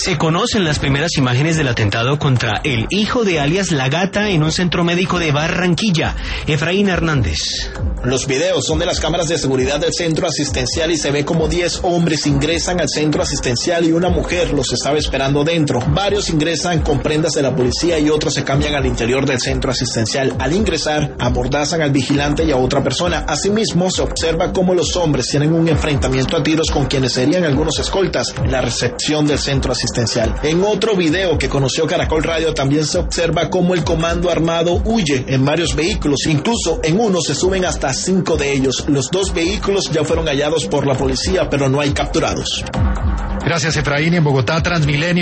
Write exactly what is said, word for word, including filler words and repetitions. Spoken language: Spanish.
Se conocen las primeras imágenes del atentado contra el hijo de alias La Gata en un centro médico de Barranquilla. Efraín Hernández. Los videos son de las cámaras de seguridad del centro asistencial y se ve como diez hombres ingresan al centro asistencial y una mujer los estaba esperando dentro. Varios ingresan con prendas de la policía y otros se cambian al interior del centro asistencial. Al ingresar, amordazan al vigilante y a otra persona. Asimismo, se observa cómo los hombres tienen un enfrentamiento a tiros con quienes serían algunos escoltas en la recepción del centro asistencial. En otro video que conoció Caracol Radio también se observa cómo el comando armado huye en varios vehículos, incluso en uno se suben hasta cinco de ellos. Los dos vehículos ya fueron hallados por la policía, pero no hay capturados. Gracias, Efraín. En Bogotá, Transmilenio.